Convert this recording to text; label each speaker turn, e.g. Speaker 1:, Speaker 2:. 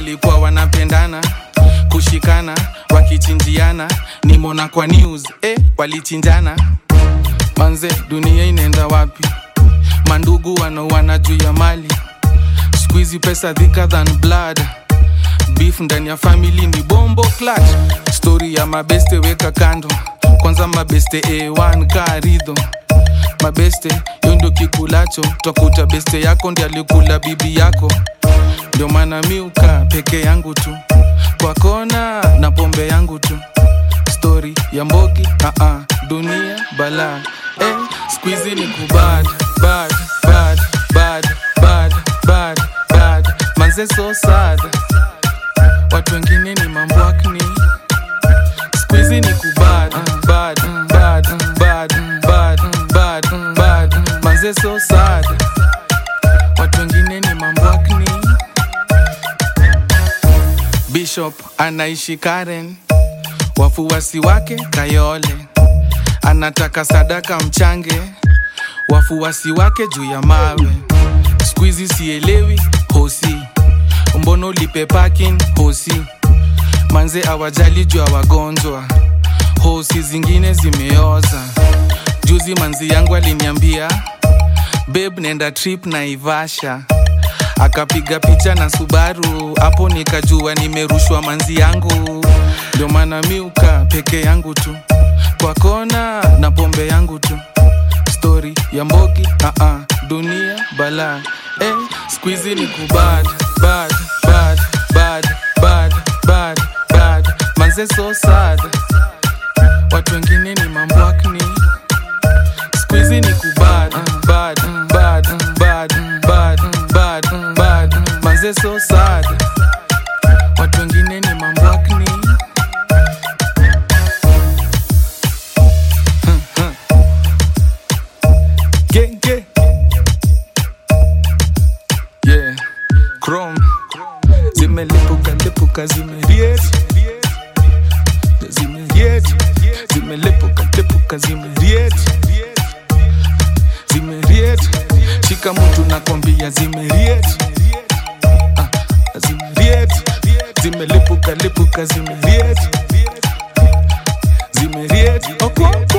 Speaker 1: walikuwa wanapendana kushikana wakichinjiana, nimona kwa news walichinjana. Manze dunia inaenda wapi? Mandugu wanauana juu ya mali, squeezy pesa thicker than blood. Beef ndani ya family ni bombo clutch. Story ya mabeste weka kando, kwanza mabeste A1 karido. Mabeste yondo kikulacho, twakuta beste yako ndi alikula bibi yako. Ndio maana miuka peke yangu tu, kwa kona na pombe yangu tu. Story ya mbogi, dunia bala. Squeezy ni kubad, bad, bad, bad, bad, bad, bad. Manze so sad, watu wengine ni mambwakni. Squeezy ni kubad, bad, bad, bad, bad, bad, bad. Manze so sad, watu wengine ni mambwakni. Bishop anaishi Karen, wafuasi wake Kayole. Anataka sadaka mchange, wafuasi wake juu ya mawe. Squeezy sielewi hosi, mbono lipe parking hosi. Manze awajali juu ya wagonjwa, hosi zingine zimeoza. Juzi manzi yangu aliniambia, babe nenda trip na Ivasha. Akapiga picha na Subaru, hapo nikajua nimerushwa manzi yangu. Ndio maana miuka peke yangu tu, kwa kona na pombe yangu tu. Story ya mbogi, dunia bala. Squeezy ni kubad, bad, bad, bad, bad, bad, bad. Manze so sad, watu wengine ni mambwakni. Squeezy ni kubad, bad, bad, bad, bad, bad, bad. Manze so sad, watu wengine ni mambwakni. Genge, yeah, Chrome. Zimelipuka lipuka zimeriet, zimeriet. Zimelipuka lipuka zimeriet, zimeriet. Shika mtu nakwambia zimeriet, zimeriet. Zimelipuka lipuka zimeriet, zimeriet. Okay.